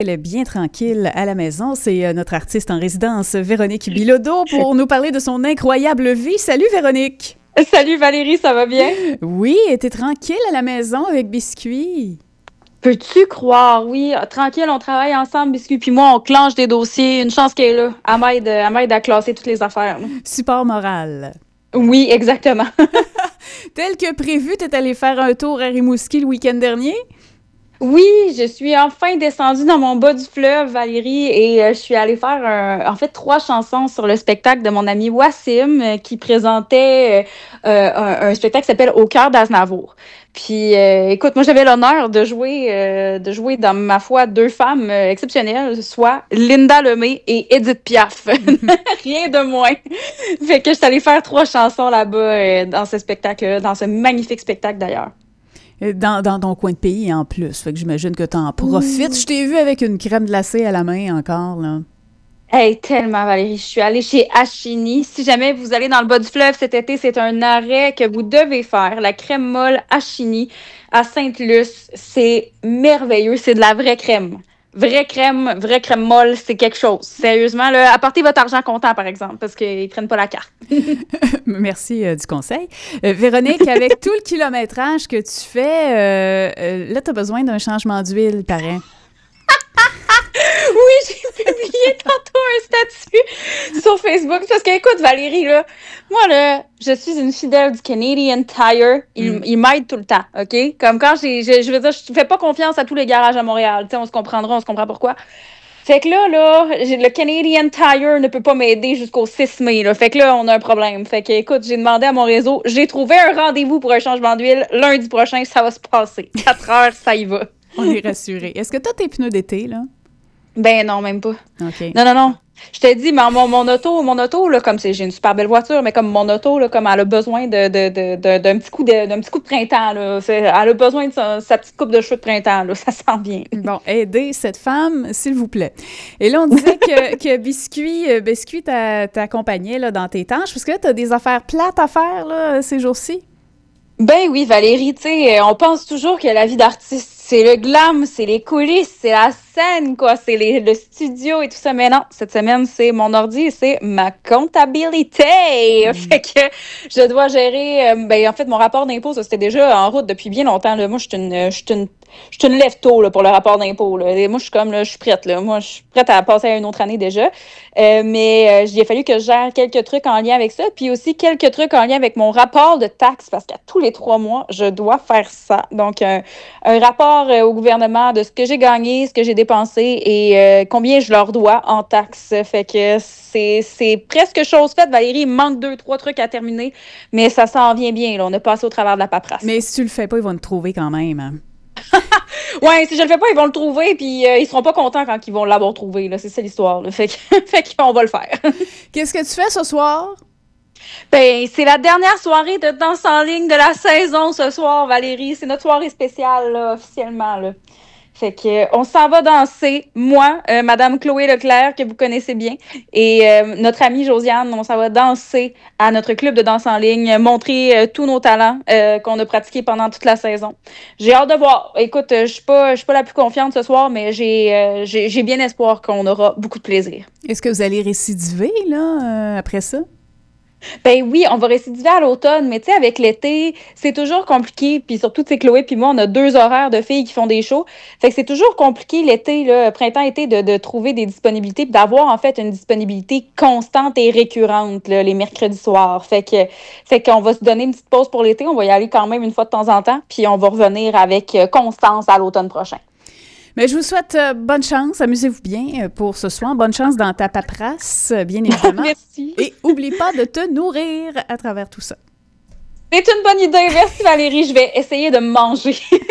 Elle est bien tranquille à la maison. C'est notre artiste en résidence, Véronique Bilodeau, pour nous parler de son incroyable vie. Salut Véronique! Salut Valérie, ça va bien? Oui, t'es tranquille à la maison avec Biscuit? Peux-tu croire? Oui, tranquille, on travaille ensemble, Biscuit, puis moi, on clenche des dossiers. Une chance qu'elle est là. Elle m'aide à classer toutes les affaires. Support moral. Oui, exactement. Tel que prévu, t'es allé faire un tour à Rimouski le week-end dernier? Oui, je suis enfin descendue dans mon bas du fleuve, Valérie, et je suis allée faire, 3 chansons sur le spectacle de mon ami Wassim, qui présentait un spectacle qui s'appelle Au cœur d'Aznavour. Puis, écoute, moi, j'avais l'honneur de jouer dans, ma foi, 2 femmes exceptionnelles, soit Linda Lemay et Edith Piaf. Rien de moins. Fait que je suis allée faire 3 chansons là-bas, dans ce spectacle, dans ce magnifique spectacle d'ailleurs. Dans ton coin de pays, en plus. Fait que j'imagine que t'en profites. Je t'ai vu avec une crème glacée à la main encore, là. Hey, tellement, Valérie. Je suis allée chez Ashini. Si jamais vous allez dans le bas du fleuve cet été, c'est un arrêt que vous devez faire. La crème molle Ashini à Sainte-Luce. C'est merveilleux. C'est de la vraie crème. Vraie crème molle, c'est quelque chose. Sérieusement, là, apportez votre argent comptant, par exemple, parce qu'ils prennent pas la carte. Merci du conseil. Véronique, avec tout le kilométrage que tu fais, là, tu as besoin d'un changement d'huile, il paraît. Oui, j'ai publié tantôt un statut sur Facebook. Parce que, écoute, Valérie, là, moi, là, je suis une fidèle du Canadian Tire. Il m'aide tout le temps, OK? Comme quand je veux dire, je fais pas confiance à tous les garages à Montréal. Tu sais, on se comprend pourquoi. Fait que là, le Canadian Tire ne peut pas m'aider jusqu'au 6 mai, là. Fait que là, on a un problème. Fait que, écoute, j'ai demandé à mon réseau, j'ai trouvé un rendez-vous pour un changement d'huile. Lundi prochain, ça va se passer. 4 heures, ça y va. On est rassurés. Est-ce que tu as tes pneus d'été, là? Ben non, même pas. OK. Non. Je te dis, mais mon auto, là, comme j'ai une super belle voiture, mais comme mon auto, là, comme elle a besoin d'un petit coup de printemps, là. Elle a besoin de sa petite coupe de cheveux de printemps, là. Ça sent bien. Bon, aidez cette femme, s'il vous plaît. Et là, on disait que Biscuit t'accompagnait là, dans tes tâches, parce que là, tu as des affaires plates à faire là, ces jours-ci. Ben oui, Valérie, tu sais, on pense toujours que la vie d'artiste, c'est le glam, c'est les coulisses, c'est la scène, quoi, c'est le studio et tout ça. Mais non, cette semaine, c'est mon ordi et c'est ma comptabilité. Fait que je dois gérer, en fait, mon rapport d'impôt, ça, c'était déjà en route depuis bien longtemps, là. Moi, je suis une lève-tôt, là, pour le rapport d'impôt, là. Et moi, je suis comme, là, je suis prête, là. Moi, je suis prête à passer à une autre année déjà. Mais il a fallu que je gère quelques trucs en lien avec ça, puis aussi quelques trucs en lien avec mon rapport de taxes, parce qu'à tous les 3 mois, je dois faire ça. Donc, un rapport au gouvernement de ce que j'ai gagné, ce que j'ai dépensé et combien je leur dois en taxes. Fait que c'est presque chose faite, Valérie. Il me manque 2-3 trucs à terminer, mais ça s'en vient bien, là. On a passé au travers de la paperasse. Mais si tu le fais pas, ils vont te trouver quand même. Hein? Ouais, si je le fais pas, ils vont le trouver, puis ils seront pas contents quand ils vont l'avoir trouvé, là. C'est ça l'histoire, là. Fait qu'on va le faire. Qu'est-ce que tu fais ce soir? Ben, c'est la dernière soirée de danse en ligne de la saison ce soir, Valérie. C'est notre soirée spéciale, là, officiellement, là. Fait que on s'en va danser, moi, Madame Chloé Leclerc, que vous connaissez bien, et notre amie Josiane, on s'en va danser à notre club de danse en ligne, montrer tous nos talents qu'on a pratiqués pendant toute la saison. J'ai hâte de voir. Écoute, je suis pas la plus confiante ce soir, mais j'ai bien espoir qu'on aura beaucoup de plaisir. Est-ce que vous allez récidiver, là, après ça? Ben oui, on va récidiver à l'automne, mais tu sais, avec l'été, c'est toujours compliqué. Puis surtout, tu sais, Chloé puis moi, on a 2 horaires de filles qui font des shows. Fait que c'est toujours compliqué l'été, là, printemps-été, de trouver des disponibilités puis d'avoir, en fait, une disponibilité constante et récurrente, là, les mercredis soirs. Fait qu'on va se donner une petite pause pour l'été. On va y aller quand même une fois de temps en temps. Puis on va revenir avec constance à l'automne prochain. Mais je vous souhaite bonne chance, amusez-vous bien pour ce soir. Bonne chance dans ta paperasse, bien évidemment. Merci. Et oublie pas de te nourrir à travers tout ça. C'est une bonne idée. Merci Valérie, je vais essayer de me manger.